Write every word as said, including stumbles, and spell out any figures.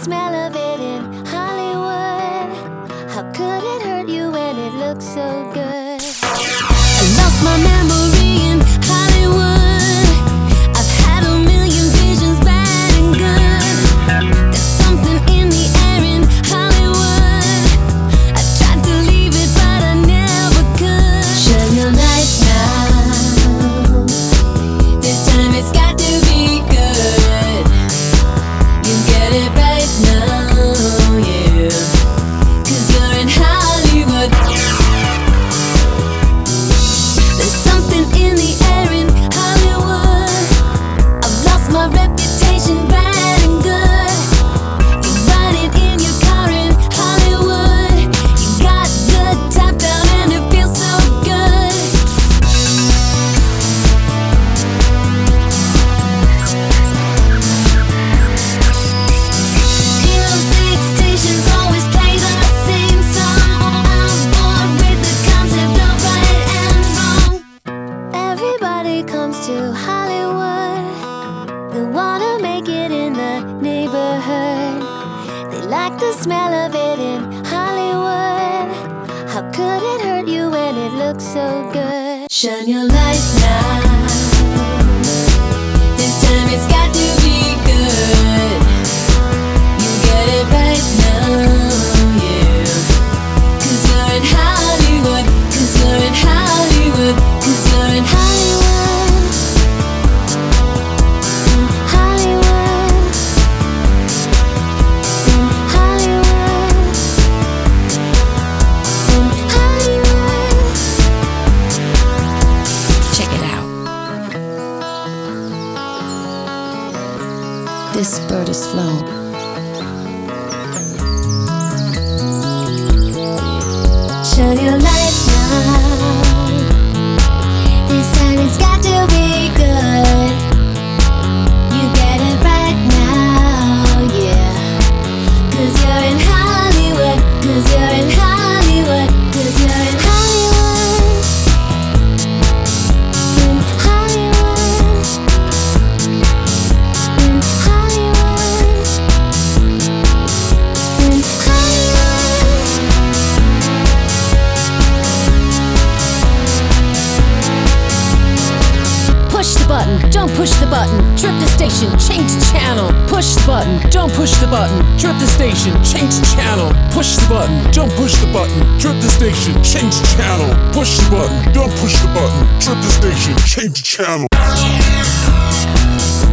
smell of it in Hollywood. How could it hurt you when it looks so good? I lost my memory in Hollywood. I've had a million visions, bad and good. There's something in the air in Hollywood. I tried to leave it, but I never could. Shine your light now. This time it's got to be good. You get it right now, yeah. 'Cause you're in Hollywood. There's something in the air in Hollywood. I've lost my reputation, bad and good. You ride it in your car in Hollywood. You got the top down and it feels so good. Music stations always play the same song. I'm bored with the concept of right and wrong. Everybody comes to Hollywood. They wanna make it in the neighborhood. They like the smell of it in Hollywood. How could it hurt you when it looks so good? Shine your light now. This time it's got to be good. You get it right now, yeah. 'Cause you're in Hollywood. 'Cause you're in Hollywood. 'Cause you're in Hollywood. In Hollywood. In Hollywood. In Hollywood. Check it out. This bird is flown. Shine your light now. This time it's got to be good. You get it right now, yeah. 'Cause you're in Hollywood. 'Cause you're in Hollywood. 'Cause you're in Hollywood. In Hollywood. In Hollywood. In Hollywood. Push the button, don't push the button. Trip the station, change the channel. Push the button, don't push the button. Trip the station, change the channel. Push the button, don't push the button. Trip the station, change the channel. Push the button, don't push the button. Trip the station, change the channel.